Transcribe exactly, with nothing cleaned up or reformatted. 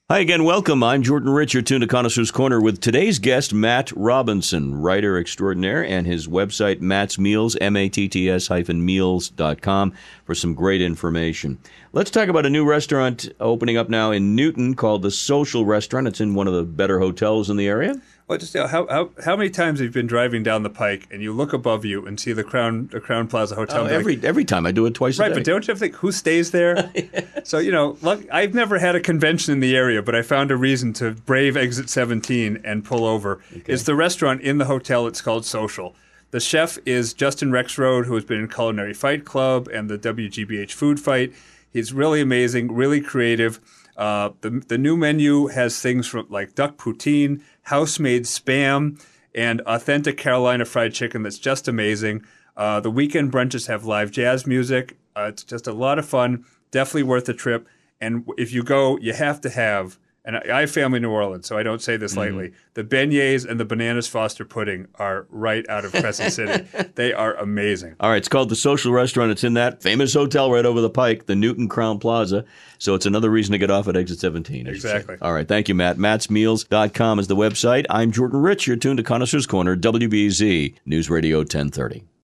Hi again, welcome. I'm Jordan Rich, your tune to Connoisseur's Corner with today's guest, Matt Robinson, writer extraordinaire, and his website, Matt's Meals, M A T T S hyphen meals dot com, for some great information. Let's talk about a new restaurant opening up now in Newton called The Social Restaurant. It's in one of the better hotels in the area. Well, just you know, how, how how many times have you been driving down the Pike and you look above you and see the Crown the Crown Plaza Hotel? Oh, every like, every time I do it twice a right, day. but don't you have to think who stays there? Yes. So you know, look, I've never had a convention in the area, but I found a reason to brave Exit seventeen and pull over. Okay. It's the restaurant in the hotel. It's called Social. The chef is Justin Rexroad, who has been in Culinary Fight Club and the W G B H Food Fight. He's really amazing, really creative. Uh, the the new menu has things from like duck poutine, house-made Spam, and authentic Carolina fried chicken that's just amazing. Uh, the weekend brunches have live jazz music. Uh, it's just a lot of fun. Definitely worth the trip. And if you go, you have to have, and I, I have family in New Orleans, so I don't say this lightly, mm-hmm. the beignets and the bananas Foster pudding are right out of Crescent City. They are amazing. All right, it's called The Social Restaurant. It's in that famous hotel right over the Pike, the Newton Crown Plaza. So it's another reason to get off at Exit seventeen. Exactly. All right, thank you, Matt. Matts Meals dot com is the website. I'm Jordan Rich. You're tuned to Connoisseur's Corner, W B Z News Radio ten thirty.